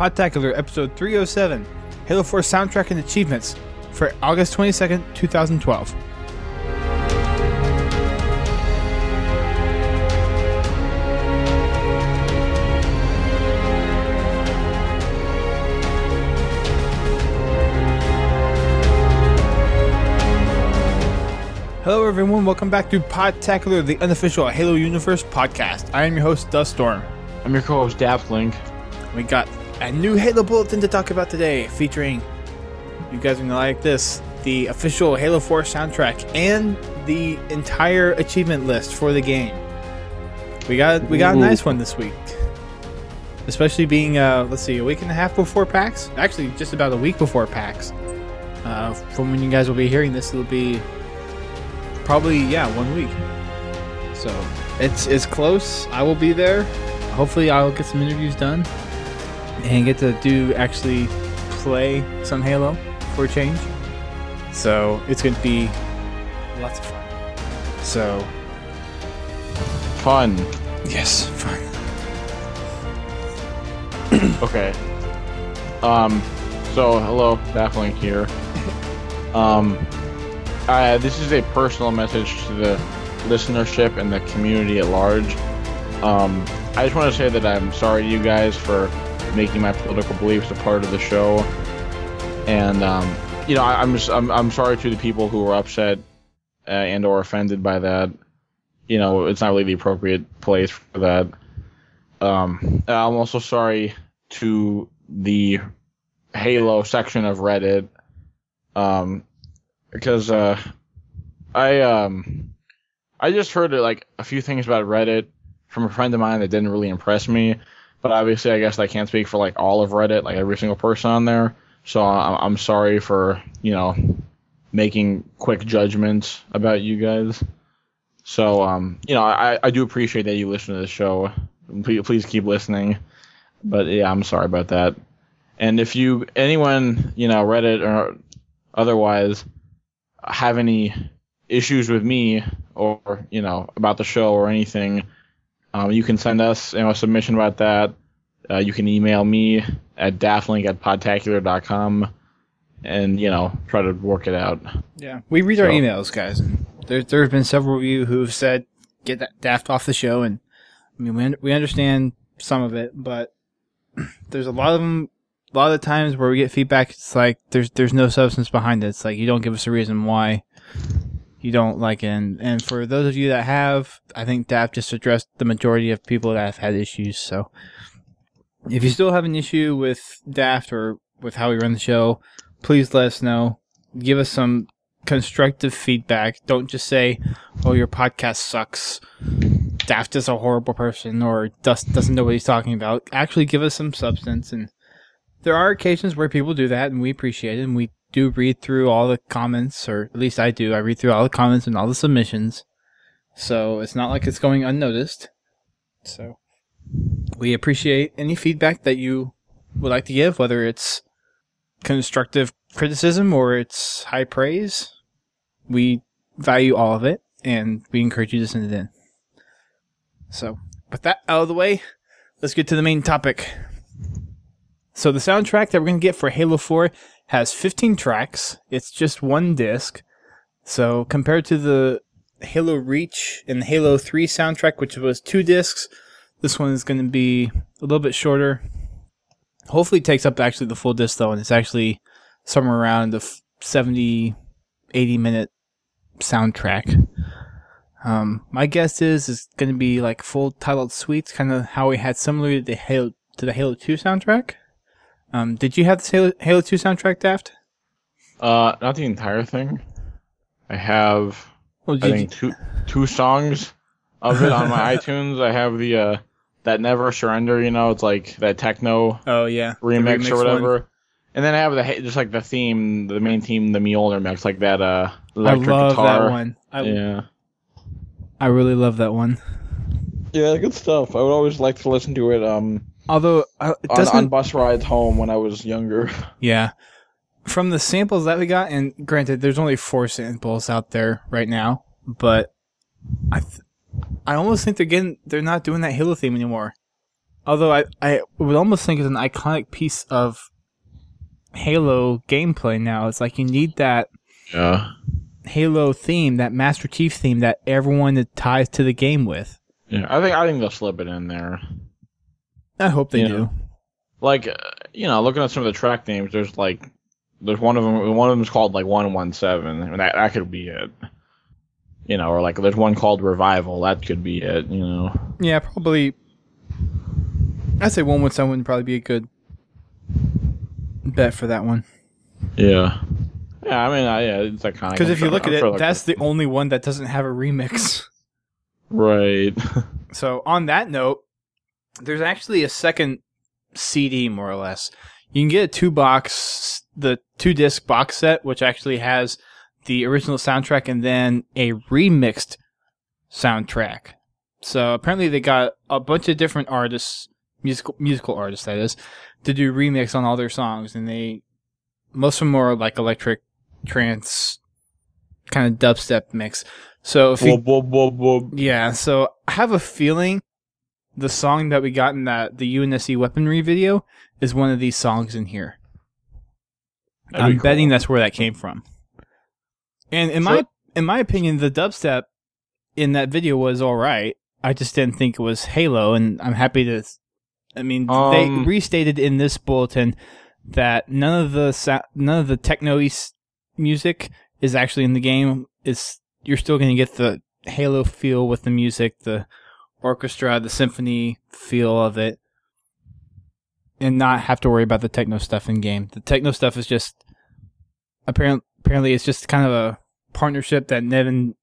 Podtacular episode 307, Halo 4 soundtrack and achievements for August 22nd, 2012. Hello everyone, welcome back to Podtacular, the unofficial Halo Universe podcast. I am your host, Duststorm. I'm your co-host, Daftling. We got a new Halo Bulletin to talk about today, featuring, you guys are going to like this, the official Halo 4 soundtrack and the entire achievement list for the game. We got a nice one this week. Especially being, a week and a half before PAX. Actually, just about a week before PAX. From when you guys will be hearing this, it'll be probably, 1 week. So, it's close. I will be there. Hopefully I'll get some interviews done and get to actually play some Halo for a change. So it's going to be lots of fun. So fun. Yes, fun. Okay. So hello, Daftling here. This is a personal message to the listenership and the community at large. I just want to say that I'm sorry to you guys for making my political beliefs a part of the show, and I'm sorry to the people who were upset and or offended by that. You know, it's not really the appropriate place for that. I'm also sorry to the Halo section of Reddit, because I just heard like a few things about Reddit from a friend of mine that didn't really impress me, but obviously I guess I can't speak for like all of Reddit, like every single person on there. So I'm sorry for, making quick judgments about you guys. So, I do appreciate that you listen to the show. Please keep listening. But yeah, I'm sorry about that. And if anyone, Reddit or otherwise, have any issues with me or, about the show or anything, you can send us a submission about that. You can email me at daftling@podtacular.com and, try to work it out. Yeah, we read our emails, guys. And there have been several of you who've said, get that Daft off the show. And I mean, we understand some of it, but there's a lot of the times where we get feedback, it's like there's no substance behind it. It's like you don't give us a reason why you don't like it. And for those of you that have, I think Daft just addressed the majority of people that have had issues. So if you still have an issue with Daft or with how we run the show, please let us know. Give us some constructive feedback. Don't just say, oh, your podcast sucks, Daft is a horrible person, or doesn't know what he's talking about. Actually give us some substance. And there are occasions where people do that, and we appreciate it, and we do read through all the comments, or at least I do. I read through all the comments and all the submissions. So it's not like it's going unnoticed. So we appreciate any feedback that you would like to give, whether it's constructive criticism or it's high praise. We value all of it, and we encourage you to send it in. So with that out of the way, let's get to the main topic. So the soundtrack that we're going to get for Halo 4 has 15 tracks. It's just one disc. So compared to the Halo Reach and the Halo 3 soundtrack, which was 2 discs, this one is going to be a little bit shorter. Hopefully it takes up actually the full disc though, and it's actually somewhere around the 70, 80 minute soundtrack. My guess is it's going to be like full titled suites, kind of how we had similar to the Halo 2 soundtrack. Did you have this Halo 2 soundtrack, Daft? Not the entire thing. I have, I think, two songs of it on my iTunes. I have the that Never Surrender, it's like that techno remix or whatever. One. And then I have the theme, the main theme, the Mjolnir mix, like that electric guitar. I love that one. I really love that one. Yeah, good stuff. I would always like to listen to it. Although on bus rides home when I was younger. Yeah. From the samples that we got, and granted, there's only 4 samples out there right now, but I almost think they're not doing that Halo theme anymore. Although I would almost think it's an iconic piece of Halo gameplay now. It's like you need that Halo theme, that Master Chief theme that everyone ties to the game with. Yeah, I think they'll slip it in there. I hope they do. Like, looking at some of the track names, there's one of them. One of them is called like 117. I mean, that could be it. Or like there's one called Revival. That could be it. Yeah, probably. I'd say 117 would probably be a good bet for that one. Yeah. Yeah, I mean, it's iconic. Because if you look at it, that's the only one that doesn't have a remix. Right. So on that note, there's actually a second CD, more or less. You can get the 2-disc box set, which actually has the original soundtrack and then a remixed soundtrack. So apparently they got a bunch of different artists, musical artists that is, to do remix on all their songs, and most of them are like electric trance kind of dubstep mix. So yeah, so I have a feeling the song that we got in the UNSC weaponry video is one of these songs in here. I'm betting that's where that came from. And in my opinion, the dubstep in that video was all right. I just didn't think it was Halo, and I'm happy to. I mean, they restated in this bulletin that none of the techno music is actually in the game. You're still going to get the Halo feel with the music, the orchestra, the symphony feel of it, and not have to worry about the techno stuff in game. The techno stuff is just apparently it's just kind of a partnership that Ned and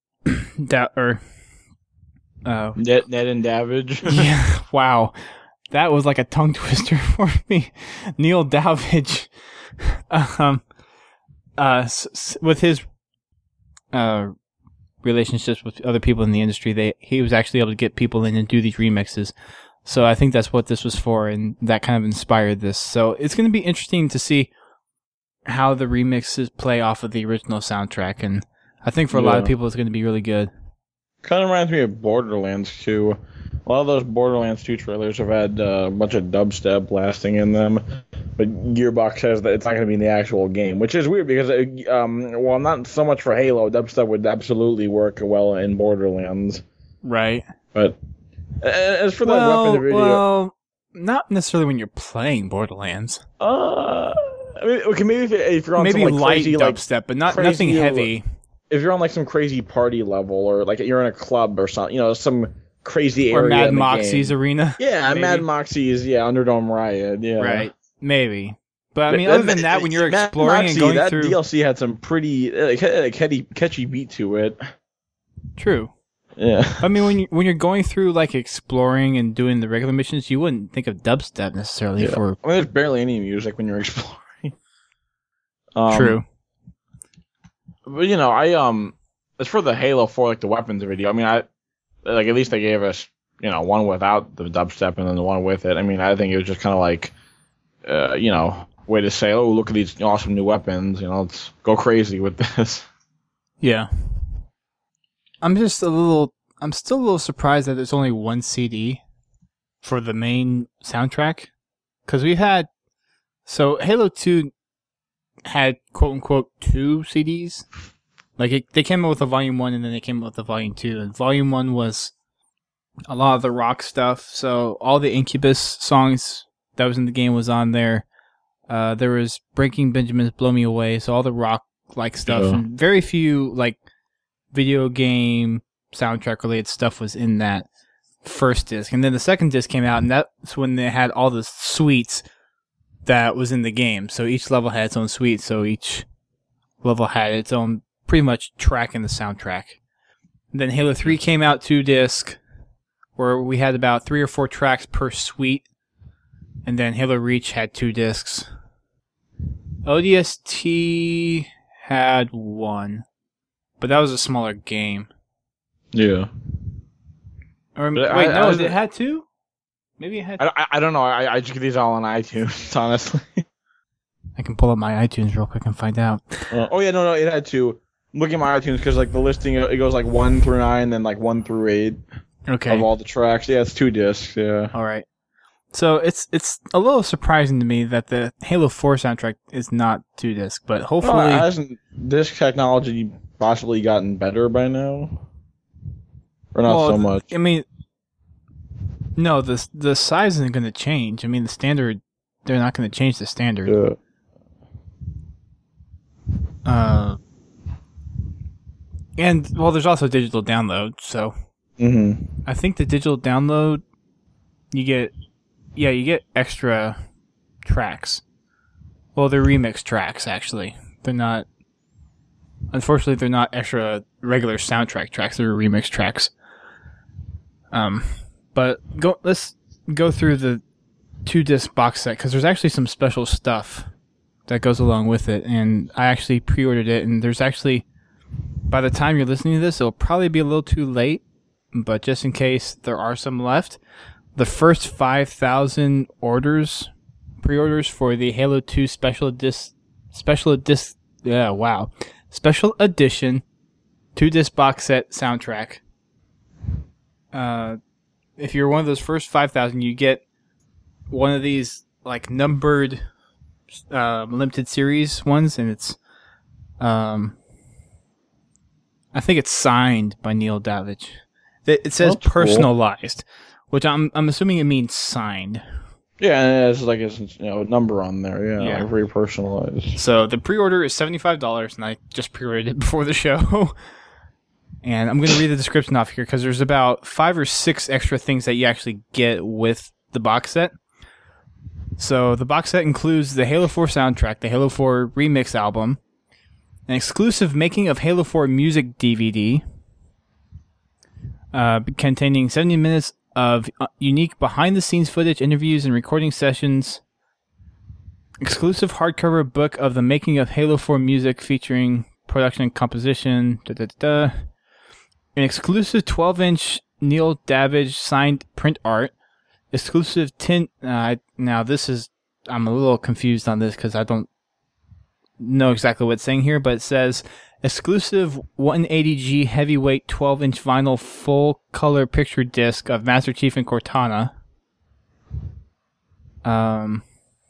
Davidge. Yeah, wow. That was like a tongue twister for me. Neil Davidge, with his relationships with other people in the industry, he was actually able to get people in and do these remixes. So I think that's what this was for, and that kind of inspired this. So it's going to be interesting to see how the remixes play off of the original soundtrack, and I think for a lot of people it's going to be really good. Kind of reminds me of Borderlands 2. A lot of those Borderlands 2 trailers have had a bunch of dubstep blasting in them, but Gearbox says that it's not going to be in the actual game, which is weird because, not so much for Halo, dubstep would absolutely work well in Borderlands. Right. But as for that weapon video... Well, not necessarily when you're playing Borderlands. I mean, okay, maybe if you're on maybe some light crazy, dubstep, but nothing heavy. If you're on like some crazy party level, or like you're in a club or something, some crazy area. Or Mad Moxie's arena. Yeah, maybe. Mad Moxie's, Underdome Riot, yeah. Right, maybe. But I mean, other than that, when you're exploring and going through... that DLC had some pretty catchy beat to it. True. Yeah. I mean, when you're going through like exploring and doing the regular missions, you wouldn't think of dubstep necessarily for... I mean, there's barely any music when you're exploring. True. But as for the Halo 4, like the weapons video, I mean, at least they gave us, one without the dubstep and then the one with it. I mean, I think it was just kind of like, way to say, oh, look at these awesome new weapons. Let's go crazy with this. Yeah. I'm still a little surprised that there's only one CD for the main soundtrack. Because Halo 2 had quote-unquote 2 CDs. Like, they came out with a Volume 1 and then they came out with a Volume 2. And Volume 1 was a lot of the rock stuff. So all the Incubus songs that was in the game was on there. There was Breaking Benjamin's Blow Me Away. So all the rock-like stuff. Yeah. And very few, video game soundtrack-related stuff was in that first disc. And then the second disc came out, and that's when they had all the suites that was in the game. So each level had its own suite, so each level had its own pretty much track in the soundtrack. And then Halo 3 came out 2-disc, where we had about 3 or 4 tracks per suite. And then Halo Reach had 2 discs. ODST had 1, but that was a smaller game. Yeah. Or wait, it had 2? Maybe it had... I don't know. I just get these all on iTunes, honestly. I can pull up my iTunes real quick and find out. No, it had 2. I'm looking at my iTunes because the listing, it goes 1 through 9, then 1 through 8. Okay. Of all the tracks. Yeah, it's 2 discs, yeah. All right. So it's a little surprising to me that the Halo 4 soundtrack is not 2-disc, but hopefully... Well, hasn't disc technology possibly gotten better by now? Or not so much? I mean, no, the size isn't going to change. I mean, the standard, they're not going to change the standard. Yeah. And, well, there's also digital download, so... Mm-hmm. I think the digital download, you get extra tracks. Well, they're remix tracks, actually. Unfortunately, they're not extra regular soundtrack tracks. They're remix tracks. But let's go through the 2-disc box set, because there's actually some special stuff that goes along with it, and I actually pre-ordered it, and there's actually, by the time you're listening to this, it'll probably be a little too late, but just in case there are some left, the first 5,000 pre-orders for the Halo 2 special edition 2-disc box set soundtrack. If you're one of those first 5,000, you get one of these like numbered limited series ones, and it's I think it's signed by Neil Davidge. It says personalized, which I'm assuming it means signed. Yeah, and it's like a number on there. Yeah, like very personalized. So the pre-order is $75, and I just pre-ordered it before the show. And I'm going to read the description off here because there's about 5 or 6 extra things that you actually get with the box set. So the box set includes the Halo 4 soundtrack, the Halo 4 remix album, an exclusive making of Halo 4 music DVD, containing 70 minutes of unique behind-the-scenes footage, interviews, and recording sessions, exclusive hardcover book of the making of Halo 4 music featuring production and composition, an exclusive 12-inch Neil Davidge signed print art, exclusive tint. Now this is, I'm a little confused on this because I don't know exactly what it's saying here, but it says exclusive 180G heavyweight 12-inch vinyl full color picture disc of Master Chief and Cortana. I'm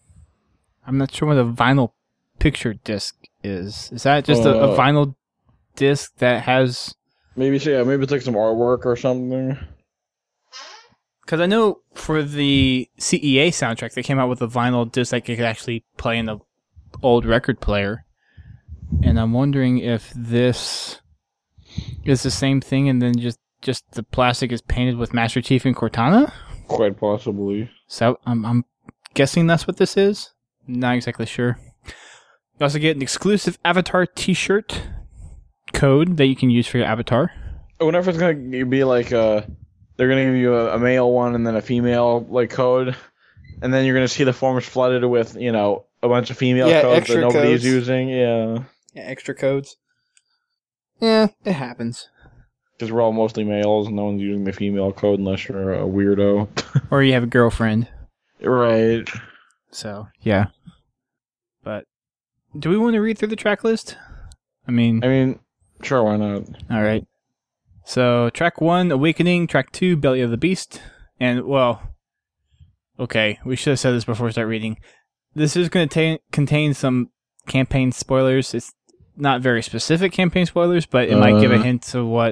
not sure what a vinyl picture disc is. Is that just a vinyl disc that has... maybe it's like some artwork or something. Because I know for the CEA soundtrack, they came out with a vinyl disc that you could actually play in the old record player. And I'm wondering if this is the same thing, and then just the plastic is painted with Master Chief and Cortana? Quite possibly. So I'm guessing that's what this is. Not exactly sure. You also get an exclusive Avatar T-shirt code that you can use for your avatar. I wonder if it's going to be like they're going to give you a male one and then a female like code, and then you're going to see the forums flooded with, a bunch of female codes that nobody's using. Yeah, extra codes. Yeah, it happens. Because we're all mostly males and no one's using the female code unless you're a weirdo. Or you have a girlfriend. Right. So, yeah. But, do we want to read through the track list? I mean, sure, why not? Alright. So, track 1, Awakening. Track 2, Belly of the Beast. And, well, okay, we should have said this before we start reading. This is going to contain some campaign spoilers. It's not very specific campaign spoilers, but it might give a hint to what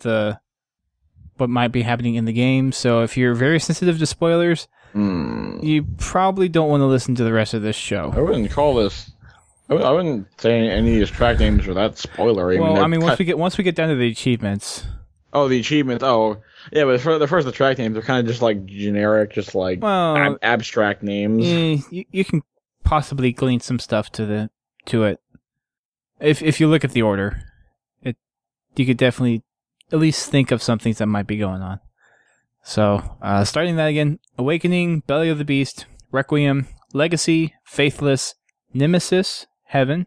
might be happening in the game. So if you're very sensitive to spoilers, you probably don't want to listen to the rest of this show. I wouldn't call this... I wouldn't say any of these track names are that spoilery. Well, once we get down to the achievements... Oh, the achievements. Oh, yeah, but for the track names, they're kind of just like generic, just like abstract names. You can possibly glean some stuff to it. If you look at the order, you could definitely at least think of some things that might be going on. So, starting that again: Awakening, Belly of the Beast, Requiem, Legacy, Faithless, Nemesis, Haven,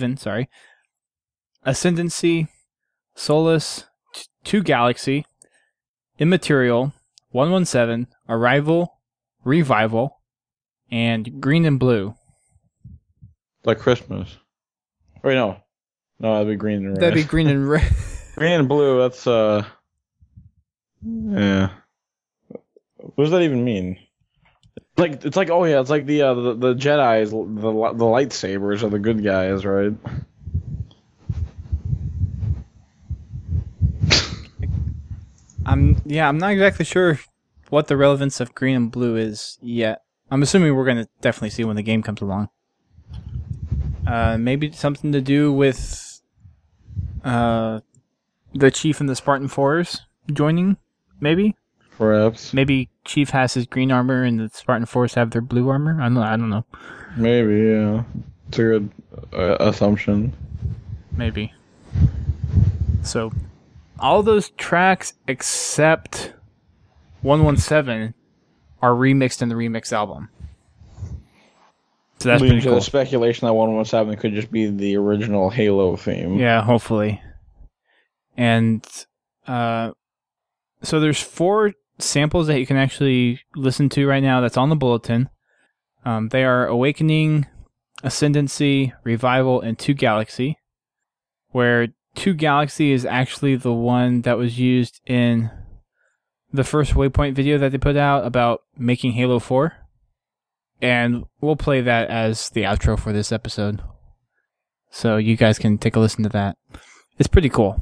Ascendancy, Solace, 2 Galaxy, Immaterial, 117, Arrival, Revival, and Green and Blue. Like Christmas. Wait, no. No, that'd be green and red. That'd be green and red. Green and blue, that's, yeah. What does that even mean? It's like oh yeah, it's like the Jedi's the lightsabers are the good guys, right? I'm not exactly sure what the relevance of green and blue is yet. I'm assuming we're going to definitely see when the game comes along. Maybe something to do with the Chief and the Spartan 4s joining, maybe? Perhaps. Maybe Chief has his green armor and the Spartan 4s have their blue armor? I don't know. Maybe, yeah. It's a good assumption. Maybe. So, all those tracks except 117 are remixed in the remix album. So that's pretty cool. The speculation that 117 could just be the original Halo theme. Yeah, hopefully. And so there's 4 samples that you can actually listen to right now that's on the bulletin. They are Awakening, Ascendancy, Revival, and 2 Galaxy, where 2 Galaxy is actually the one that was used in the first Waypoint video that they put out about making Halo 4. And we'll play that as the outro for this episode. So you guys can take a listen to that. It's pretty cool.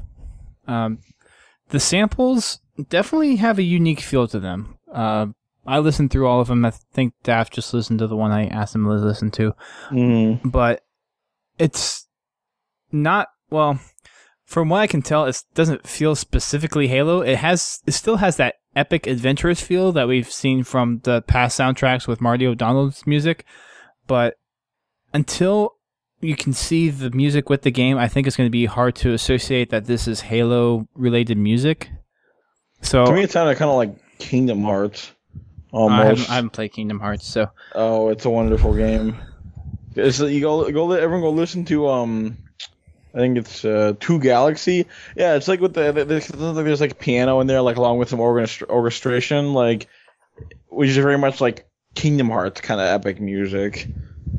The samples definitely have a unique feel to them. I listened through all of them. I think Daft just listened to the one I asked him to listen to. Mm. But it's not, well, from what I can tell, it doesn't feel specifically Halo. It still has that epic, adventurous feel that we've seen from the past soundtracks with Marty O'Donnell's music. But until you can see the music with the game, I think it's going to be hard to associate that this is Halo-related music. So to me, it sounded kind of like Kingdom Hearts. Almost. I haven't played Kingdom Hearts, so. Oh, it's a wonderful game. Everyone go listen to I think it's 2 Galaxy. Yeah, it's like with there's like piano in there, like along with some orchestration, like which is very much like Kingdom Hearts kind of epic music.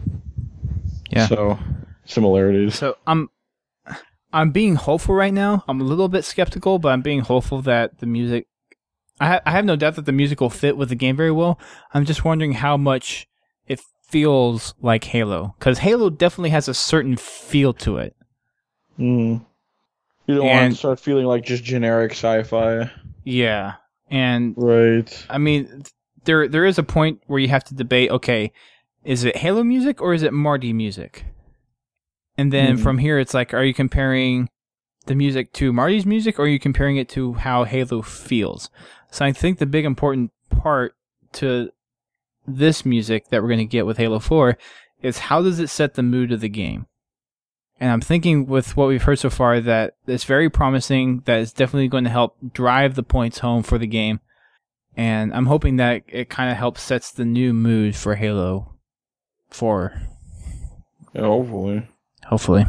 Yeah. So similarities. So I'm being hopeful right now. I'm a little bit skeptical, but I'm being hopeful that the music. I have no doubt that the music will fit with the game very well. I'm just wondering how much it feels like Halo, because Halo definitely has a certain feel to it. You don't want to start feeling like just generic sci-fi. Yeah, and right. I mean, there is a point where you have to debate. Okay, is it Halo music or is it Marty music? And then from here, it's like, are you comparing the music to Marty's music, or are you comparing it to how Halo feels? So I think the big important part to this music that we're going to get with Halo 4 is how does it set the mood of the game? And I'm thinking with what we've heard so far that it's very promising, that it's definitely going to help drive the points home for the game. And I'm hoping that it kind of helps sets the new mood for Halo 4. Yeah, hopefully. Hopefully.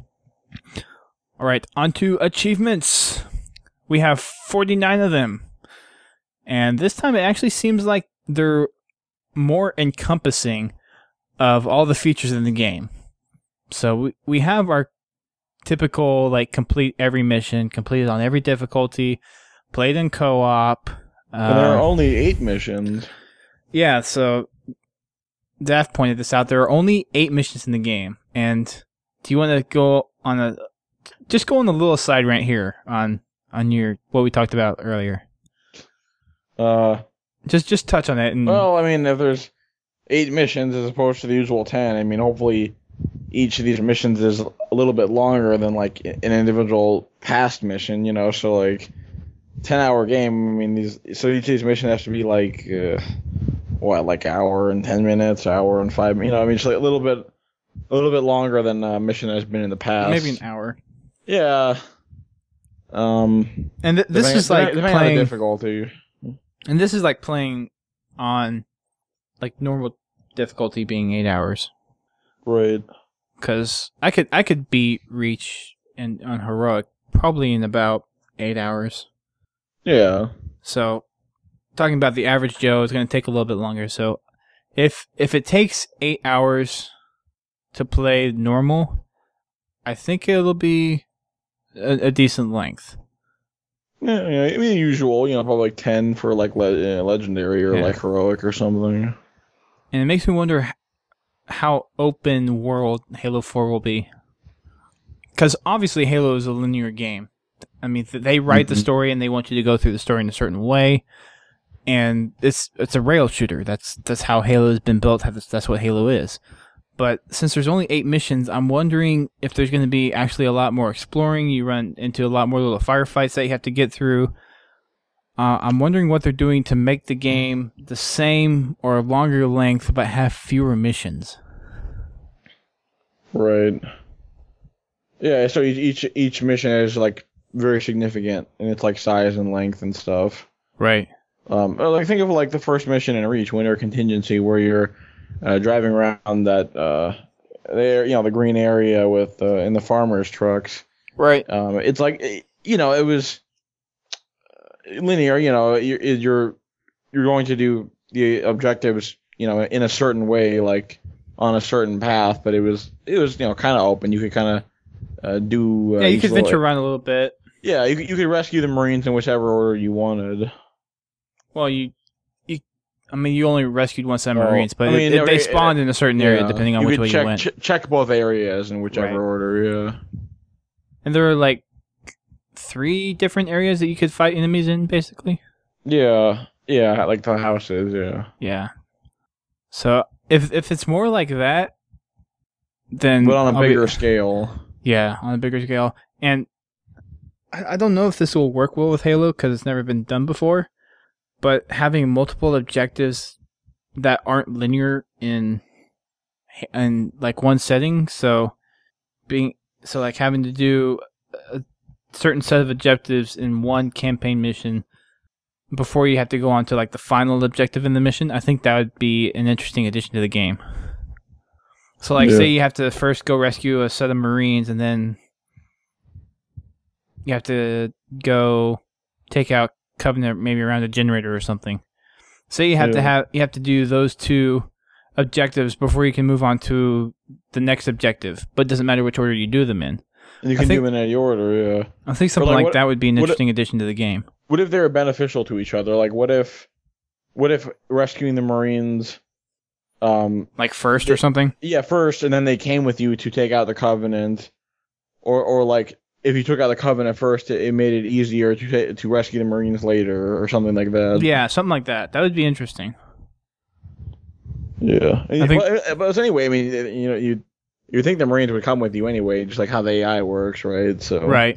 All right, on to achievements. We have 49 of them. And this time it actually seems like they're more encompassing of all the features in the game. So we have our typical, like, complete every mission, completed on every difficulty, played in co-op. And there are only 8 missions. Yeah, so Daft pointed this out. There are only 8 missions in the game. And do you want to go on just go on the little side right here on your what we talked about earlier? Just touch on it. Well, I mean, if there's 8 missions as opposed to the usual 10, I mean, hopefully each of these missions is a little bit longer than like an individual past mission, you know. So like 10-hour game. I mean, each of these missions has to be like like hour and 10 minutes, hour and 5. You know, I mean, it's like a little bit longer than a mission has been in the past. Maybe an hour. Yeah. And this is like depending on the difficulty. And this is like playing on like normal difficulty being 8 hours. Right. Because I could beat Reach on heroic probably in about 8 hours. Yeah. So talking about the average Joe, it's going to take a little bit longer. So if it takes 8 hours to play normal, I think it'll be a decent length. Yeah, I mean, usual, you know, probably like 10 for like legendary or like heroic or something. And it makes me wonder how open world Halo 4 will be. Because obviously Halo is a linear game. I mean, they write the story and they want you to go through the story in a certain way. And it's a rail shooter. That's how Halo has been built. That's what Halo is. But since there's only 8 missions, I'm wondering if there's going to be actually a lot more exploring. You run into a lot more little firefights that you have to get through. I'm wondering what they're doing to make the game the same or longer length, but have fewer missions. Right. Yeah. So each mission is like very significant in its like size and length and stuff. Right. Like think of like the first mission in Reach, Winter Contingency, where you're driving around that there, the green area with in the farmers' trucks. Right. It's like it was linear. You're going to do the objectives, in a certain way, like on a certain path. But it was kind of open. You could kind of do. You could venture around a little bit. Yeah, you could rescue the Marines in whichever order you wanted. Well, you only rescued one set of Marines, but they spawned in a certain area depending on which way you went. Check both areas in whichever order, yeah. And there are like 3 different areas that you could fight enemies in, basically. Yeah, like the houses, yeah. Yeah. So if it's more like that, then but on a bigger scale. Yeah, on a bigger scale, and I don't know if this will work well with Halo because it's never been done before. But having multiple objectives that aren't linear in like one setting, so like having to do a certain set of objectives in one campaign mission before you have to go on to like the final objective in the mission, I think that would be an interesting addition to the game. So like say you have to first go rescue a set of Marines and then you have to go take out Covenant maybe around a generator or something. Say you have to do those 2 objectives before you can move on to the next objective, but it doesn't matter which order you do them in. And you can do them in any order, yeah. I think something like that would be an interesting addition to the game. What if they're beneficial to each other? Like what if rescuing the Marines like first or something? Yeah, first, and then they came with you to take out the Covenant, or like if you took out the Covenant first, it made it easier to rescue the Marines later, or something like that. Yeah, something like that. That would be interesting. Yeah, but anyway, I mean, you think the Marines would come with you anyway, just like how the AI works, right? So right.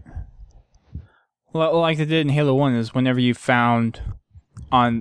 Well, like they did in Halo 1, is whenever you found on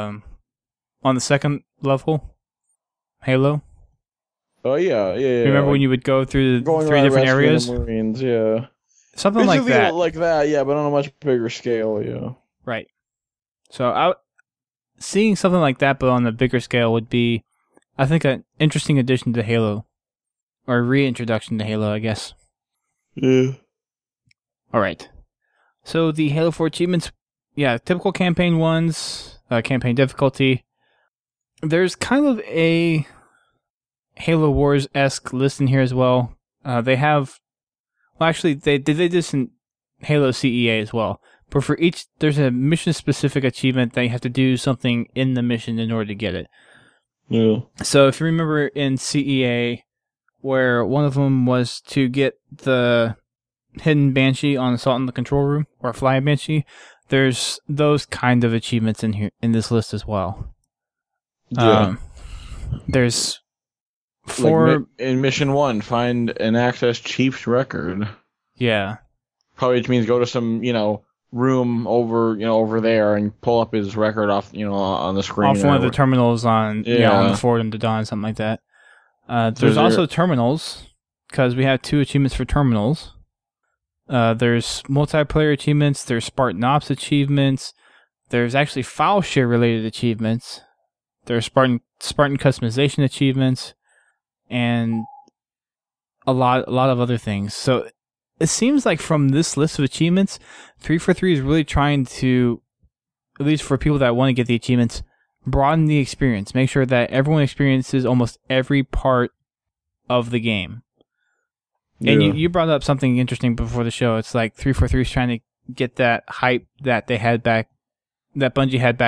the second level, Halo. Oh yeah. Remember when you would go through the 3 different areas? The Marines, yeah. Something basically like that, yeah, but on a much bigger scale, yeah. Right. So seeing something like that, but on a bigger scale, would be, I think, an interesting addition to Halo, or a reintroduction to Halo, I guess. Yeah. All right. So the Halo 4 achievements, typical campaign ones, campaign difficulty. There's kind of a Halo Wars-esque list in here as well. They have. Well, actually, they did this in Halo CEA as well. But for each, there's a mission-specific achievement that you have to do something in the mission in order to get it. Yeah. So if you remember in CEA, where one of them was to get the hidden Banshee on Assault in the Control Room, or Fly Banshee, there's those kind of achievements in here in this list as well. Yeah. There's 4 like in Mission 1, find and access Chief's record. Yeah. Probably which means go to some, room over there and pull up his record off, on the screen. Off one of the terminals on the Fordham to Dawn, something like that. There's also terminals, because we have 2 achievements for terminals. There's multiplayer achievements, there's Spartan Ops achievements, there's actually file share related achievements, there's Spartan customization achievements, and a lot of other things. So it seems like from this list of achievements, 343 is really trying to, at least for people that want to get the achievements, broaden the experience. Make sure that everyone experiences almost every part of the game. Yeah. And you brought up something interesting before the show. It's like 343 is trying to get that hype that they had back, that Bungie had back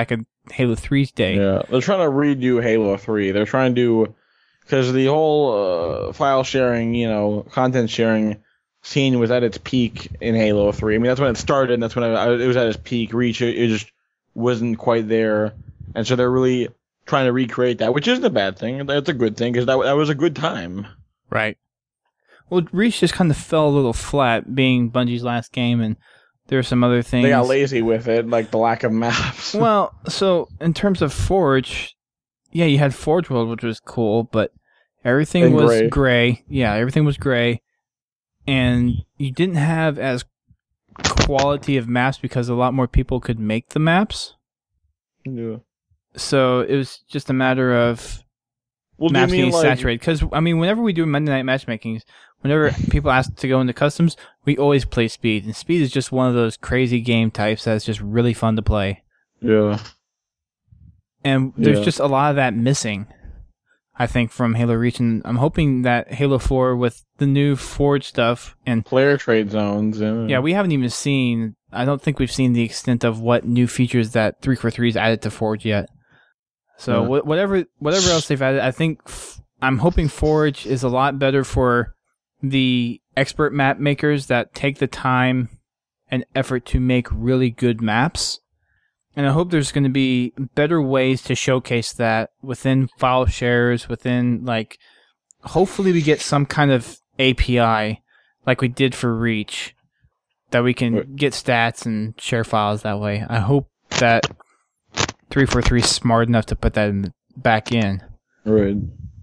Halo 3's day. Yeah, they're trying to redo Halo 3. They're trying to, because the whole file sharing, content sharing scene was at its peak in Halo 3. I mean, that's when it started, and that's when it was at its peak. Reach, it just wasn't quite there, and so they're really trying to recreate that, which isn't a bad thing. That's a good thing, because that was a good time. Right. Well, Reach just kind of fell a little flat, being Bungie's last game, and there are some other things. They got lazy with it, like the lack of maps. Well, so in terms of Forge, yeah, you had Forge World, which was cool, but everything was gray. Yeah, everything was gray. And you didn't have as quality of maps because a lot more people could make the maps. Yeah. So it was just a matter of maps getting saturated. Because, I mean, whenever we do Monday Night Matchmakings, whenever people ask to go into customs, we always play Speed. And Speed is just one of those crazy game types that's just really fun to play. Yeah. And there's just a lot of that missing, I think, from Halo Reach. And I'm hoping that Halo 4, with the new Forge stuff and player trade zones. Yeah, we haven't even seen, I don't think we've seen the extent of what new features that 343's added to Forge yet. So whatever else they've added, I think I'm hoping Forge is a lot better for the expert map makers that take the time and effort to make really good maps. And I hope there's going to be better ways to showcase that within file shares, within, like, hopefully we get some kind of API like we did for Reach, that we can get stats and share files that way. I hope that 343 is smart enough to put that back in. Right.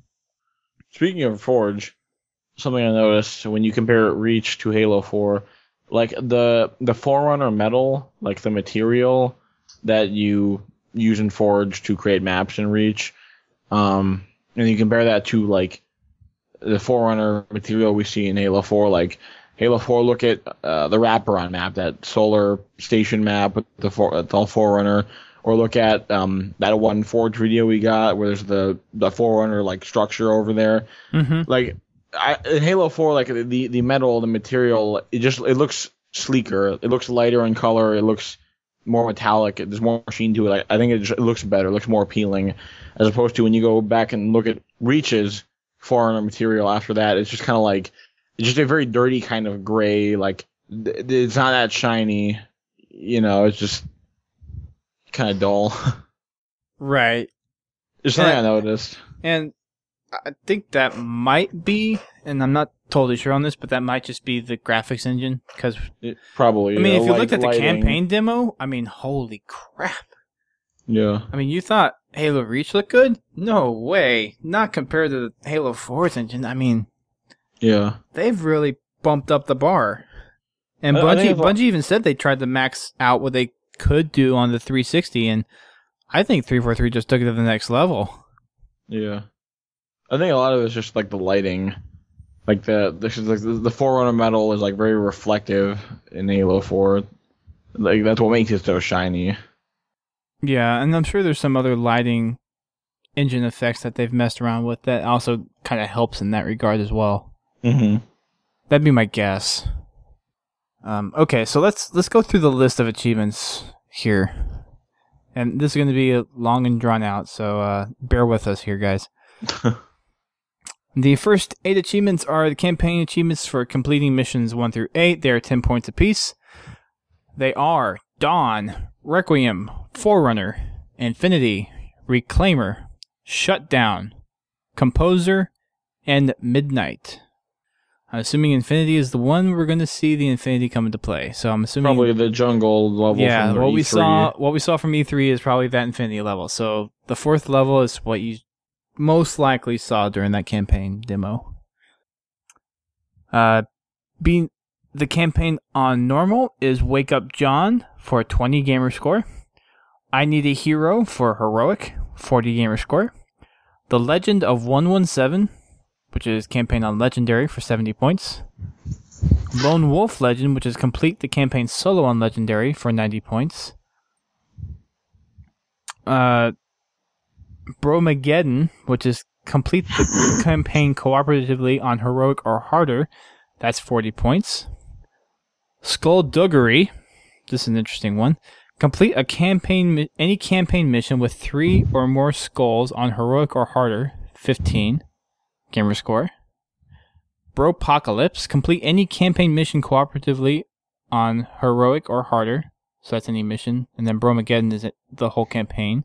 Speaking of Forge, something I noticed when you compare Reach to Halo 4, like the Forerunner metal, like the material that you use in Forge to create maps in Reach, and you compare that to like the Forerunner material we see in Halo 4. Like Halo 4, look at the Wraparound map, that solar station map with the Forerunner, or look at that one Forge video we got where there's the Forerunner like structure over there. Mm-hmm. Like in Halo 4, like the metal, the material, it looks sleeker, it looks lighter in color, it looks more metallic, there's more sheen to it. I think it looks better, it looks more appealing, as opposed to when you go back and look at Reach's Forerunner material after that, it's just kind of like, it's just a very dirty kind of gray, like, it's not that shiny, it's just kind of dull. Right. It's something I noticed. And I think that might be, and I'm not totally sure on this, but that might just be the graphics engine, because probably. I mean, if you looked at the campaign demo, I mean, holy crap. Yeah. I mean, you thought Halo Reach looked good? No way. Not compared to the Halo 4's engine. I mean, yeah, they've really bumped up the bar. And Bungie even said they tried to max out what they could do on the 360, and I think 343 just took it to the next level. Yeah. I think a lot of it's just like the lighting. Like the Forerunner metal is like very reflective in Halo 4. Like that's what makes it so shiny. Yeah, and I'm sure there's some other lighting engine effects that they've messed around with that also kind of helps in that regard as well. Mm-hmm. That'd be my guess. Okay, so let's go through the list of achievements here. And this is going to be long and drawn out, so bear with us here, guys. The first 8 achievements are the campaign achievements for completing missions 1 through 8. They are 10 points apiece. They are Dawn, Requiem, Forerunner, Infinity, Reclaimer, Shutdown, Composer, and Midnight. I'm assuming Infinity is the one we're going to see the Infinity come into play. So I'm assuming probably the jungle level. Yeah, from what E3. we saw from E3 is probably that Infinity level. So the 4th level is what you most likely saw during that campaign demo. Being the campaign on normal is Wake Up John for a 20 gamer score. I Need a Hero for heroic, 40 gamer score. The Legend of 117, which is campaign on legendary, for 70 points. Lone Wolf Legend, which is complete the campaign solo on legendary, for 90 points. Bromageddon, which is complete the campaign cooperatively on heroic or harder, that's 40 points. Skullduggery, this is an interesting one. Complete a campaign, any campaign mission with 3 or more skulls on heroic or harder, 15 gamer score. Bropocalypse, complete any campaign mission cooperatively on heroic or harder, so that's any mission, and then Bromageddon is the whole campaign.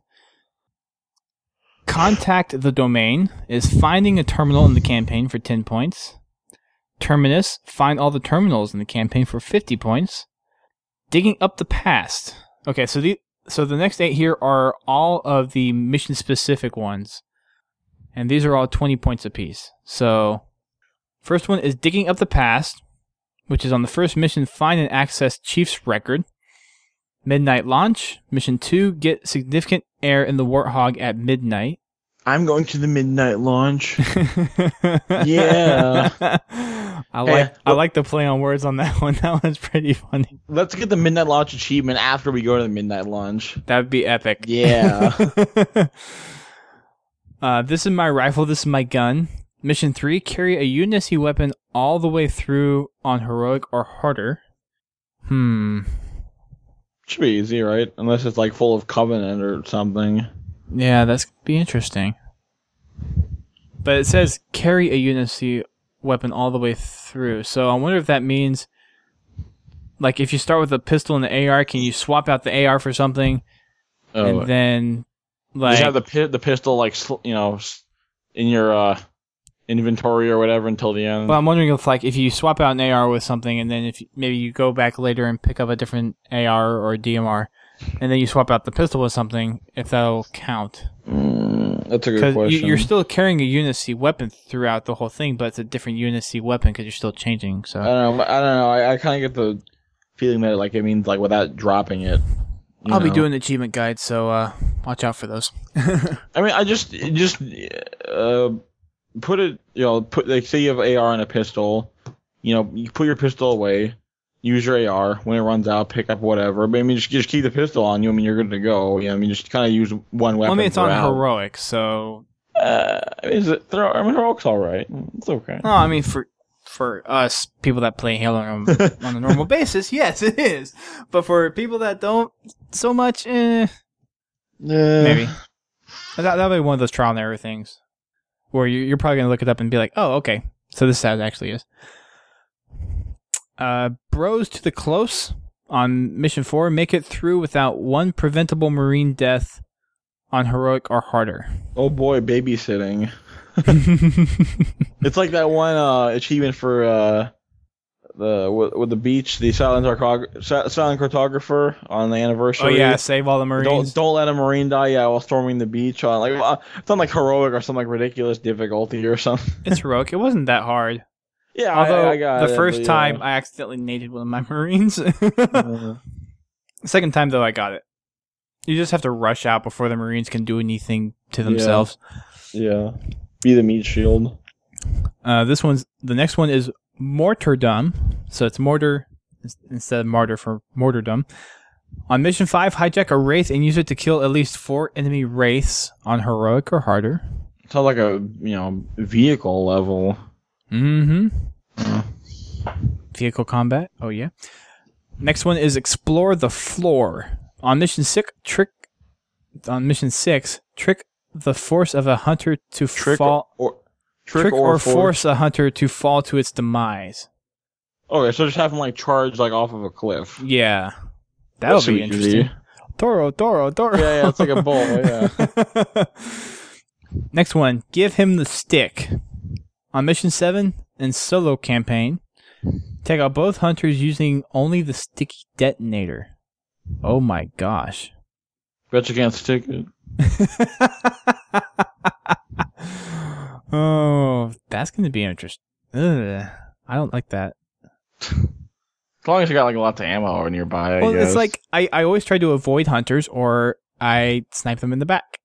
Contact the Domain is finding a terminal in the campaign for 10 points. Terminus, find all the terminals in the campaign for 50 points. Digging up the past. Okay, so the next 8 here are all of the mission-specific ones. And these are all 20 points apiece. So, first one is Digging Up the Past, which is on the first mission, find and access Chief's record. Midnight Launch. Mission 2, get significant air in the Warthog at midnight. I'm going to the midnight launch. Yeah. I like the play on words on that one. That one's pretty funny. Let's get the midnight launch achievement after we go to the midnight launch. That would be epic. Yeah. This is my rifle. This is my gun. Mission 3, carry a Unity weapon all the way through on heroic or harder. Should be easy, right? Unless it's like full of Covenant or something. Yeah, that's gonna be interesting. But it says carry a Unity weapon all the way through. So I wonder if that means, like, if you start with a pistol and the AR, can you swap out the AR for something? Oh, and then, like, just have the pistol, like, in your inventory or whatever until the end. Well, I'm wondering if you swap out an AR with something, and then if maybe you go back later and pick up a different AR or DMR, and then you swap out the pistol with something, if that'll count. That's a good question. Because you're still carrying a Unity weapon throughout the whole thing, but it's a different Unity weapon because you're still changing. So I don't know. I kind of get the feeling that it means without dropping it. I'll be doing the achievement guide, so watch out for those. I mean, I just put it. Say you have AR and a pistol. You put your pistol away. Use your AR. When it runs out, pick up whatever. But I mean, just keep the pistol on you. I mean, you're good to go. Just kind of use one weapon. Well, I mean, it's on throughout. heroic, so. Heroic's all right. It's okay. No, I mean for us people that play Halo on a normal basis, yes, it is. But for people that don't so much, maybe that'll be one of those trial and error things where you're probably gonna look it up and be like, oh, okay, so this is how it actually is. Bros to the close on mission 4, make it through without one preventable Marine death on heroic or harder. Oh boy, babysitting. It's like that one achievement for with the beach, the silent cartographer on the anniversary. Oh yeah, save all the Marines. Don't let a Marine die. Yeah, while storming the beach on it's not like heroic or some ridiculous difficulty or something. It's heroic. It wasn't that hard. Yeah, although I got the first time I accidentally naded one of my Marines. The second time though, I got it. You just have to rush out before the Marines can do anything to themselves. Yeah. Be the meat shield. The next one is Mortardom. So it's mortar instead of martyr for mortardom. On mission 5, hijack a wraith and use it to kill at least 4 enemy wraiths on heroic or harder. Sounds like a vehicle level. Mm-hmm. Vehicle combat. Oh yeah. Next one is explore the floor. On mission 6, trick the force of a hunter to fall. Trick or force a hunter to fall to its demise. Okay, so just have him charge off of a cliff. Yeah, that'll be interesting. Easy. Toro. Yeah, it's like a bull. Yeah. Next one, give him the stick. On mission 7 in solo campaign, take out both hunters using only the sticky detonator. Oh my gosh. Bet you can't stick it. Oh, that's going to be interesting. I don't like that. As long as you got lots of ammo nearby, I guess. It's like I always try to avoid hunters or I snipe them in the back.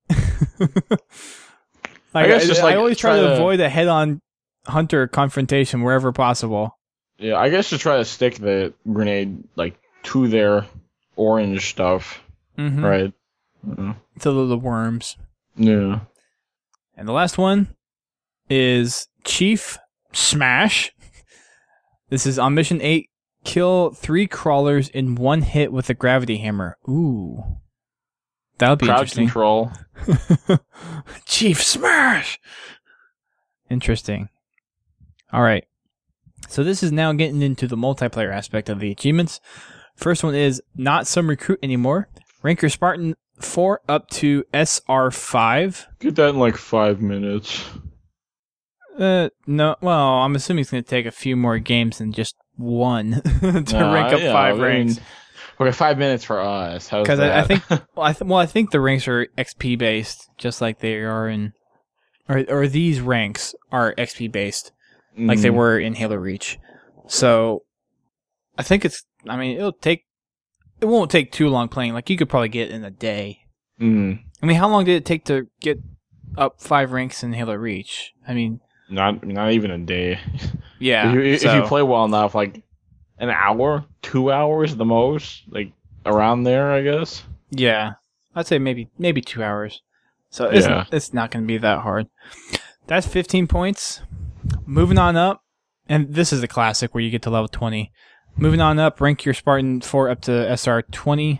I always try to avoid a head-on hunter confrontation wherever possible. Yeah, I guess to try to stick the grenade to their orange stuff, right? To the worms. Yeah. And the last one is Chief Smash. This is on mission 8. Kill 3 crawlers in 1 hit with a gravity hammer. Ooh. That'll be Crowd interesting. control. Chief Smash! Interesting. Alright. So this is now getting into the multiplayer aspect of the achievements. First one is not some recruit anymore. Rank your Spartan 4 up to SR5. Get that in like 5 minutes. No. Well, I'm assuming it's going to take a few more games than just one to rank up 5 ranks. Okay, 5 minutes for us. How's Because that? I think, I think the ranks are XP based, just like they are in, or these ranks are XP based, like they were in Halo Reach. So, I think it won't take too long playing. Like you could probably get it in a day. I mean, how long did it take to get up 5 ranks in Halo Reach? I mean, not even a day. Yeah. If you play well enough, like an hour, 2 hours at the most, like around there, I guess. Yeah, I'd say maybe 2 hours. So it's not going to be that hard. That's 15 points. Moving on up, and this is a classic where you get to level 20. Moving on up, rank your Spartan 4 up to SR 20.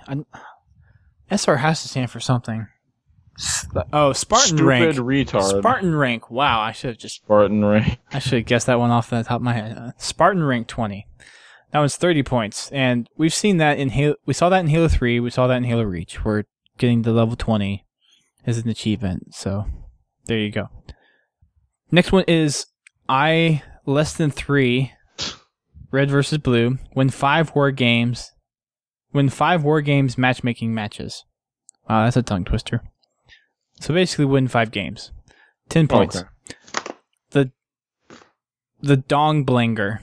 SR has to stand for something. Oh, Spartan Stupid rank. retard. Spartan rank. Wow, I should have just Spartan rank. I should have guessed that one off the top of my head. Spartan rank 20. That was 30 points, and we've seen that in Halo. We saw that in Halo 3. We saw that in Halo Reach. Where getting to level 20 is an achievement. So there you go. Next one is I less than 3. Red versus Blue. Win 5 war games. Win 5 war games matchmaking matches. Wow, that's a tongue twister. So basically, win 5 games. 10 points. Okay. The Dong Blanger.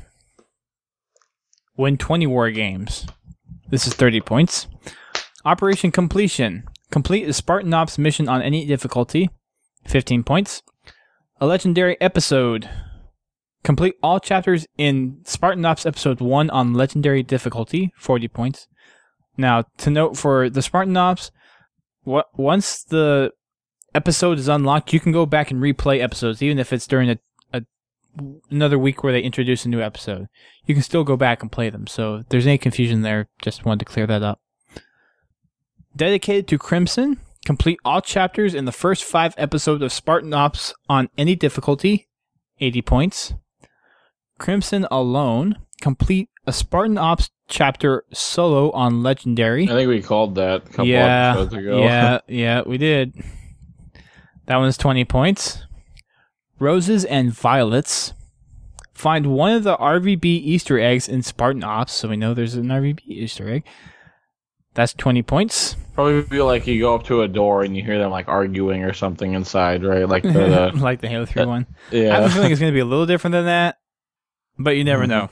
Win 20 war games. This is 30 points. Operation Completion. Complete a Spartan Ops mission on any difficulty. 15 points. A legendary episode. Complete all chapters in Spartan Ops Episode 1 on legendary difficulty. 40 points. Now, to note for the Spartan Ops, once the episode is unlocked, you can go back and replay episodes, even if it's during another week where they introduce a new episode. You can still go back and play them. So if there's any confusion there, just wanted to clear that up. Dedicated to Crimson, complete all chapters in the first 5 episodes of Spartan Ops on any difficulty, 80 points. Crimson Alone, complete a Spartan Ops chapter solo on Legendary. I think we called that a couple episodes ago. Yeah, we did. That one's 20 points. Roses and Violets. Find one of the RVB Easter eggs in Spartan Ops, so we know there's an RVB Easter egg. That's 20 points. Probably feel like you go up to a door and you hear them like arguing or something inside, right? Like the like the Halo 3 one. Yeah. I have a feeling it's going to be a little different than that, but you never know.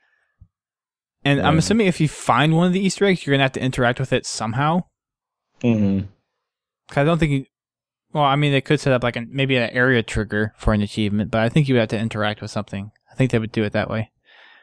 And I'm assuming if you find one of the Easter eggs, you're going to have to interact with it somehow. Mm-hmm. 'Cause I don't think you... Well, I mean, they could set up like maybe an area trigger for an achievement, but I think you would have to interact with something. I think they would do it that way.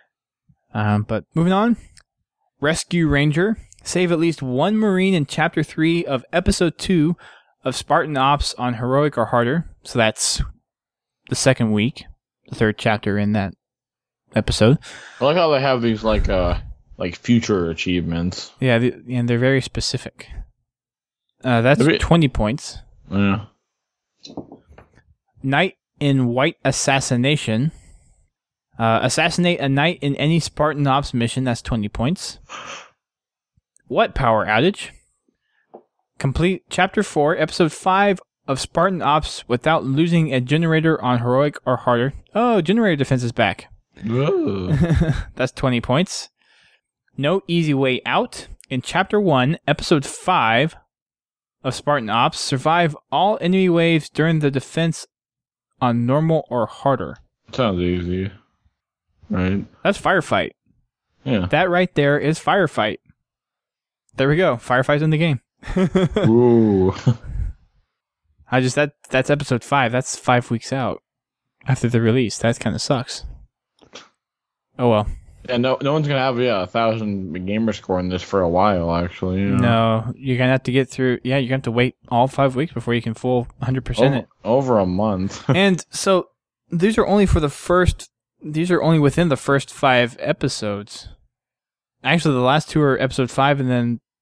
But moving on. Rescue Ranger. Save at least 1 Marine in Chapter 3 of Episode 2 of Spartan Ops on Heroic or Harder. So that's the second week, the 3rd chapter in that episode. I like how they have these like future achievements. Yeah, and they're very specific. That's 20 points. Yeah. Knight in White Assassination. Assassinate a knight in any Spartan Ops mission. That's 20 points. What Power Outage? Complete Chapter 4, Episode 5 of Spartan Ops without losing a generator on Heroic or Harder. Oh, generator defense is back. That's 20 points. No Easy Way Out. In Chapter 1, Episode 5 of Spartan Ops, survive all enemy waves during the defense on normal or harder. Sounds easy. Right? That's Firefight. Yeah. That right there is Firefight. There we go. Firefight's in the game. Ooh. That's episode 5. That's 5 weeks out after the release. That kind of sucks. Oh well. And no one's gonna have 1,000 gamer score in this for a while. Actually, No, you're gonna have to get through. Yeah, you're gonna have to wait all 5 weeks before you can full 100% it. Over a month. And so these are only for the first. These are only within the first 5 episodes. Actually, the last two are episode 5, and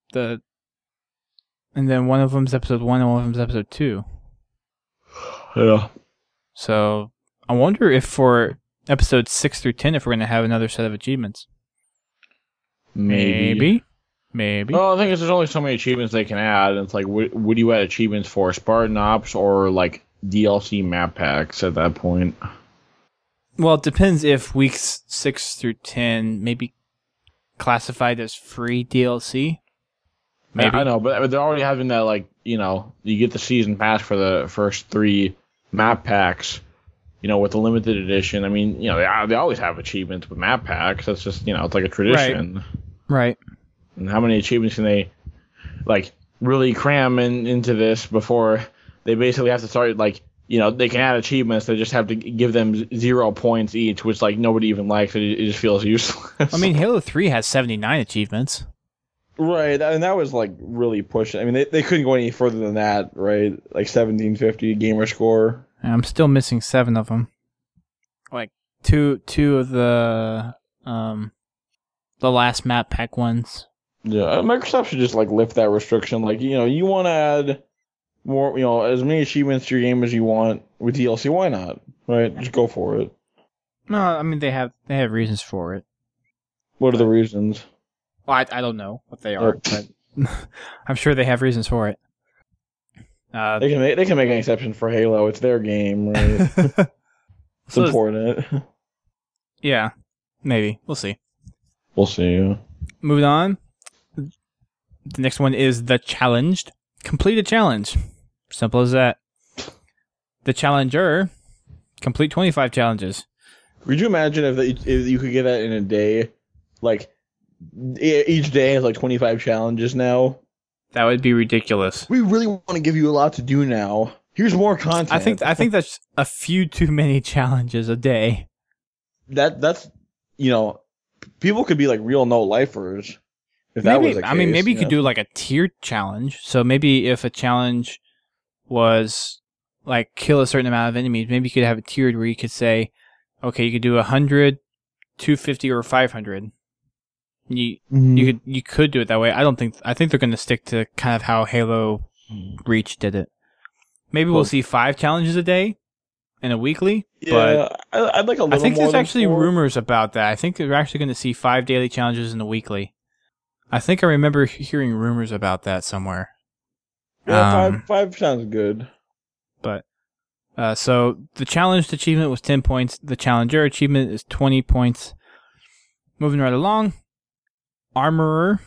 then one of them's episode 1 and one of them's episode 2. Yeah. So I wonder if for episodes 6 through 10, if we're going to have another set of achievements. Maybe. Well, I think there's only so many achievements they can add. And it's like, what do you add achievements for? Spartan Ops or like DLC map packs at that point? Well, it depends if weeks 6 through 10 maybe classified as free DLC. Maybe. I know, but they're already having that, like, you know, you get the season pass for the first 3 map packs, you know, with the limited edition. I mean, you know, they always have achievements with map packs. That's just, you know, it's like a tradition. Right. And how many achievements can they, like, really cram into this before they basically have to start, like, you know, they can add achievements. They just have to give them 0 points each, which, like, nobody even likes. It just feels useless. I mean, Halo 3 has 79 achievements. Right, and that was, like, really pushing. I mean, they couldn't go any further than that, right? Like, 1750 gamer score. And I'm still missing 7 of them. Like, two of the last map pack ones. Yeah, Microsoft should just, like, lift that restriction. Like, you know, you want to add more, you know, as many achievements to your game as you want with DLC, why not? Right? Just go for it. No, I mean, they have reasons for it. What are the reasons? Well, I don't know what they are, but I'm sure they have reasons for it. They can make an exception for Halo. It's their game, right? It's important. Yeah, maybe. We'll see. We'll see. Moving on. The next one is The Challenged. Complete a challenge. Simple as that. The Challenger. Complete 25 challenges. Could you imagine if you could get that in a day? Like, each day has like 25 challenges now. That would be ridiculous. We really want to give you a lot to do now. Here's more content. I think that's a few too many challenges a day. That's, you know, people could be like real no-lifers if that was the case. I mean, maybe you could do like a tiered challenge. So maybe if a challenge was like kill a certain amount of enemies, maybe you could have it tiered where you could say, okay, you could do 100, 250, or 500. You could do it that way. I think they're going to stick to kind of how Halo Reach did it. Maybe we'll see 5 challenges a day and a weekly. Yeah, but I'd like a little more. I think there's actually rumors about that. I think they're actually going to see 5 daily challenges and a weekly. I think I remember hearing rumors about that somewhere. Yeah, 5 sounds good. But so the challenged achievement was 10 points. The challenger achievement is 20 points. Moving right along. Armorer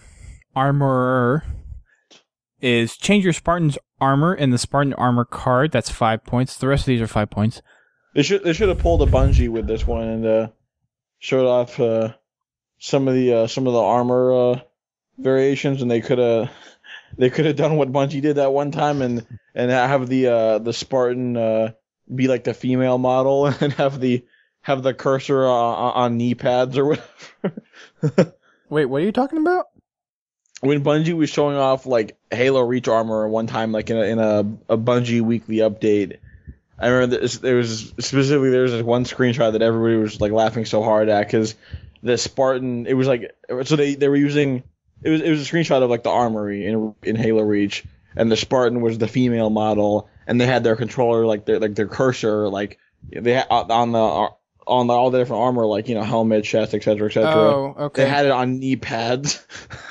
is change your Spartan's armor in the Spartan armor card. That's 5 points. The rest of these are 5 points. They should have pulled a Bungie with this one and showed off some of the armor variations, and they could have done what Bungie did that one time and have the Spartan be like the female model and have the cursor on knee pads or whatever. Wait, what are you talking about? When Bungie was showing off like Halo Reach armor one time, like in a Bungie weekly update, I remember there was this one screenshot that everybody was like laughing so hard at because the Spartan, it was like, so they were using, it was a screenshot of like the armory in Halo Reach, and the Spartan was the female model, and they had their controller like their cursor like they had on all the different armor, like, you know, helmet, chest, etc., etc. Oh, okay. They had it on knee pads.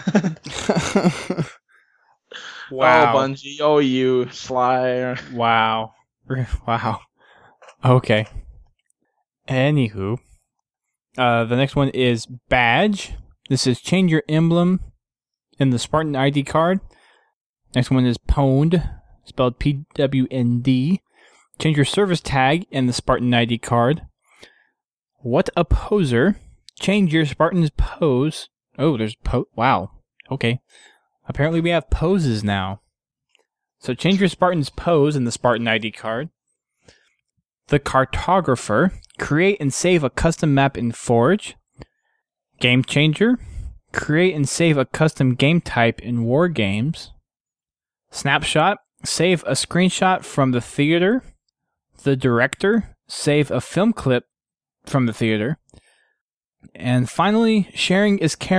Wow. Oh, Bungie. Oh, you sly. Wow. Wow. Okay. Anywho. The next one is Badge. This is change your emblem in the Spartan ID card. Next one is Pwned, spelled P-W-N-D. Change your service tag in the Spartan ID card. What a poser. Change your Spartan's pose. Oh, there's wow. Okay. Apparently we have poses now. So change your Spartan's pose in the Spartan ID card. The Cartographer. Create and save a custom map in Forge. Game Changer. Create and save a custom game type in War Games. Snapshot. Save a screenshot from the theater. The Director. Save a film clip from the theater. And finally, Sharing is Caring.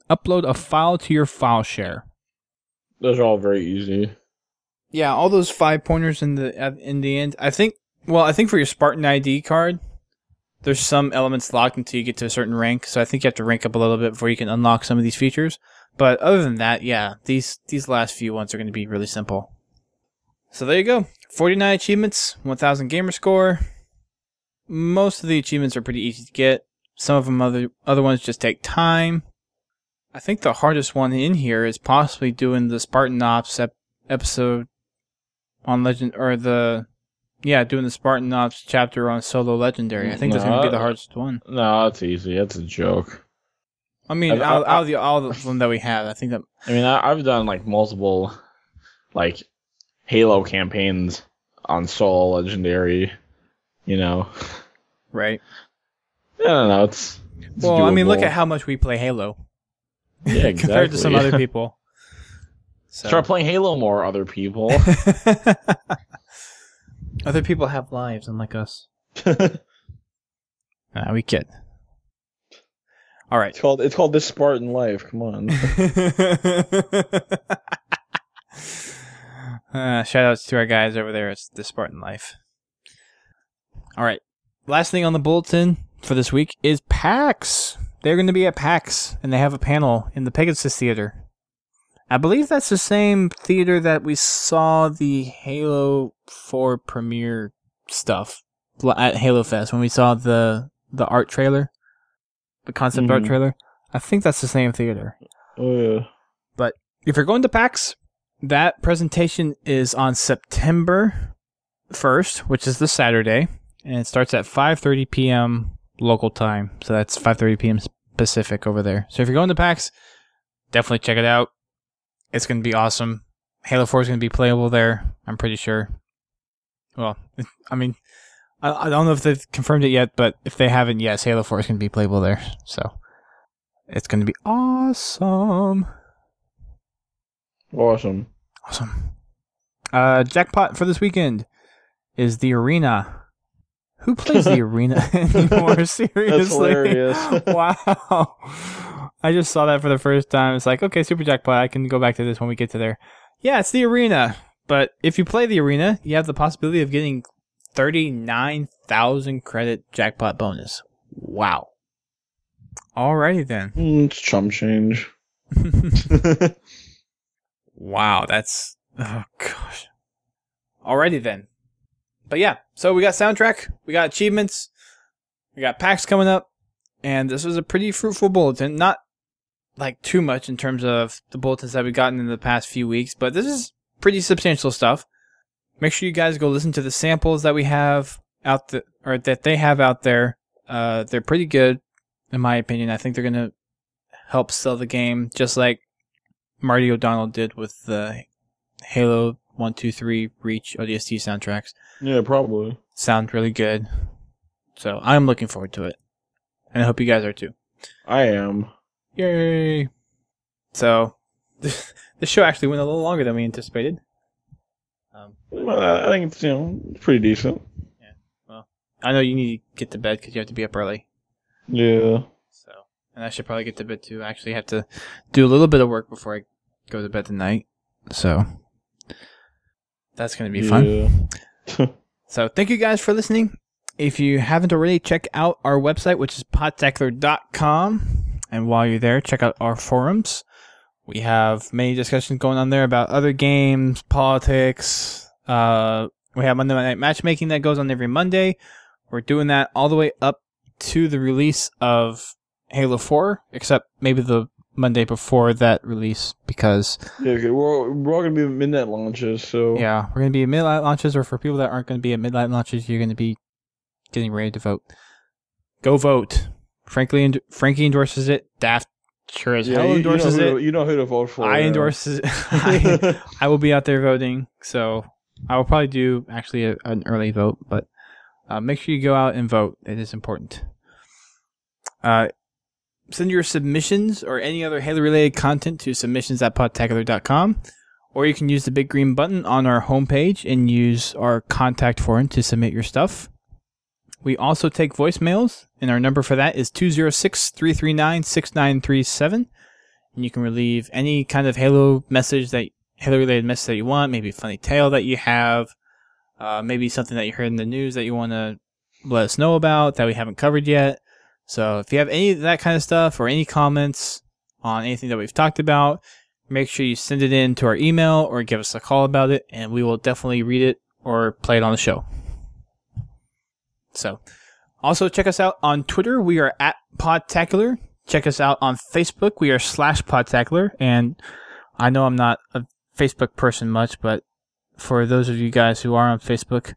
upload a file to your file share. Those are all very easy. Yeah, all those 5 pointers in the end. I think for your Spartan ID card, there's some elements locked until you get to a certain rank. So I think you have to rank up a little bit before you can unlock some of these features. But other than that, yeah, these last few ones are going to be really simple. So there you go. 49 achievements, 1000 gamer score. Most of the achievements are pretty easy to get. Some of them other ones just take time. I think the hardest one in here is possibly doing the Spartan Ops episode on Legend, or doing the Spartan Ops chapter on Solo Legendary. I think that's going to be the hardest one. No, that's easy. That's a joke. I mean, all of them that we have, I think that... I mean, I've done, like, multiple, like, Halo campaigns on Solo Legendary, you know. Right. I don't know, it's well, doable. I mean, look at how much we play Halo. Yeah, exactly. Compared to some other people. So. Start playing Halo more, other people. Other people have lives, unlike us. We kid. All right. It's called This Spartan Life. Come on. Shout outs to our guys over there. It's The Spartan Life. All right. Last thing on the bulletin for this week is PAX. They're going to be at PAX, and they have a panel in the Pegasus Theater. I believe that's the same theater that we saw the Halo 4 premiere stuff at Halo Fest when we saw the art trailer, the concept art trailer. I think that's the same theater. Oh, yeah. But if you're going to PAX, that presentation is on September 1st, which is the Saturday, and it starts at 5:30 p.m. local time. So that's 5:30 p.m. Pacific over there. So if you're going to PAX, definitely check it out. It's going to be awesome. Halo 4 is going to be playable there, I'm pretty sure. Well, I mean, I don't know if they've confirmed it yet, but if they haven't, yes, Halo 4 is going to be playable there. So it's going to be awesome. Awesome. Jackpot for this weekend is the Arena. Who plays the Arena anymore? Seriously? That's hilarious. Wow. I just saw that for the first time. It's like, okay, Super Jackpot, I can go back to this when we get to there. Yeah, it's the Arena. But if you play the Arena, you have the possibility of getting 39,000 credit jackpot bonus. Wow. Alrighty then. It's chump change. Wow, that's... Oh, gosh. Alrighty then. But yeah, so we got soundtrack, we got achievements, we got PAX coming up, and this was a pretty fruitful bulletin. Not like too much in terms of the bulletins that we've gotten in the past few weeks, but this is pretty substantial stuff. Make sure you guys go listen to the samples that we have out or that they have out there. They're pretty good, in my opinion. I think they're gonna help sell the game, just like Marty O'Donnell did with the Halo 1, 2, 3 Reach ODST soundtracks. Yeah, probably. Sound really good. So I'm looking forward to it. And I hope you guys are too. I am. Yay! So, this show actually went a little longer than we anticipated. Well, I think it's pretty decent. Yeah. Well, I know you need to get to bed because you have to be up early. Yeah. So, and I should probably get to bed too. I actually have to do a little bit of work before I go to bed tonight. So, that's going to be fun. So, thank you guys for listening. If you haven't already, check out our website, which is podtacular.com. And while you're there, check out our forums. We have many discussions going on there about other games, politics. We have Monday Night Matchmaking that goes on every Monday. We're doing that all the way up to the release of Halo 4, except maybe the Monday before that release, because... Yeah, okay. We're all going to be midnight launches, so... Yeah, we're going to be at midnight launches, or for people that aren't going to be at midnight launches, you're going to be getting ready to vote. Go vote. Frankie endorses it. Daft sure as hell endorses it. You know who to vote for. I endorse it. I will be out there voting, so I will probably do actually an early vote, but make sure you go out and vote. It is important. Send your submissions or any other Halo-related content to submissions@podtacular.com, or you can use the big green button on our homepage and use our contact form to submit your stuff. We also take voicemails, and our number for that is 206-339-6937. and you can relieve any kind of Halo related message that you want, maybe a funny tale that you have, maybe something that you heard in the news that you want to let us know about that we haven't covered yet. So if you have any of that kind of stuff or any comments on anything that we've talked about, make sure you send it in to our email or give us a call about it, and we will definitely read it or play it on the show. So, also check us out on Twitter. We are at Podtacular. Check us out on Facebook. We are /Podtacular. And I know I'm not a Facebook person much, but for those of you guys who are on Facebook,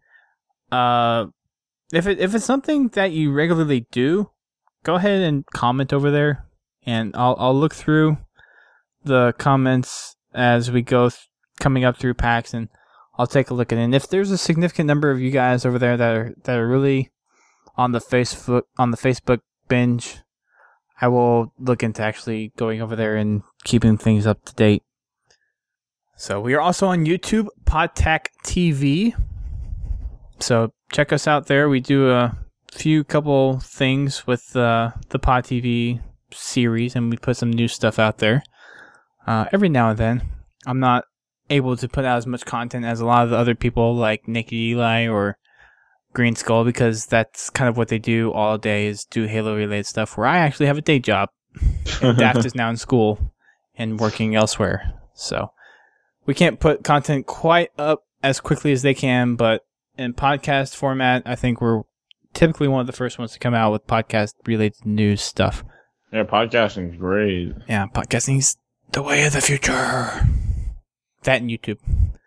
if it's something that you regularly do, go ahead and comment over there, and I'll look through the comments as we go coming up through PAX, and I'll take a look at it. And if there's a significant number of you guys over there that are really on the Facebook binge, I will look into actually going over there and keeping things up to date. So we are also on YouTube, Podtac TV. So check us out there. We do a couple things with the Pod TV series, and we put some new stuff out there every now and then. I'm not able to put out as much content as a lot of the other people like Naked Eli or Green Skull, because that's kind of what they do all day, is do Halo related stuff, where I actually have a day job and Daft is now in school and working elsewhere. So we can't put content quite up as quickly as they can, but in podcast format, I think we're typically one of the first ones to come out with podcast related news stuff. Yeah, podcasting's great. Yeah, podcasting's the way of the future. That and YouTube.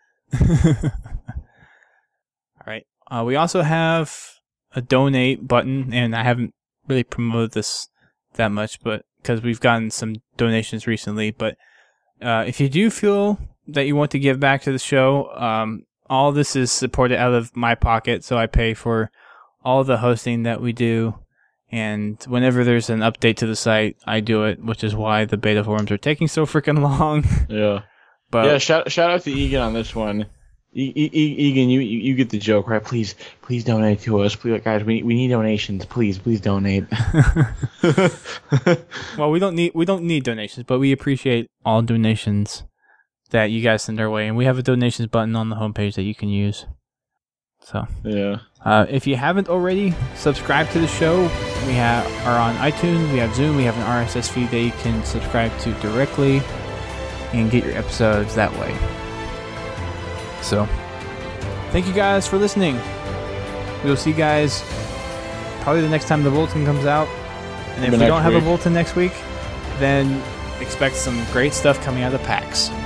All right. We also have a donate button, and I haven't really promoted this that much, but because we've gotten some donations recently. But if you do feel that you want to give back to the show, all this is supported out of my pocket, so I pay for all the hosting that we do. And whenever there's an update to the site, I do it, which is why the beta forums are taking so freaking long. Yeah. But yeah, shout out to Egan on this one. Egan, you get the joke, right? Please donate to us, please, guys. We need donations. Please donate. Well, we don't need donations, but we appreciate all donations that you guys send our way, and we have a donations button on the homepage that you can use. So yeah, if you haven't already, subscribe to the show. We are on iTunes. We have Zoom. We have an RSS feed that you can subscribe to directly and get your episodes that way. So, thank you guys for listening. We will see you guys probably the next time the bulletin comes out. And if we don't have a bulletin next week, then expect some great stuff coming out of PAX.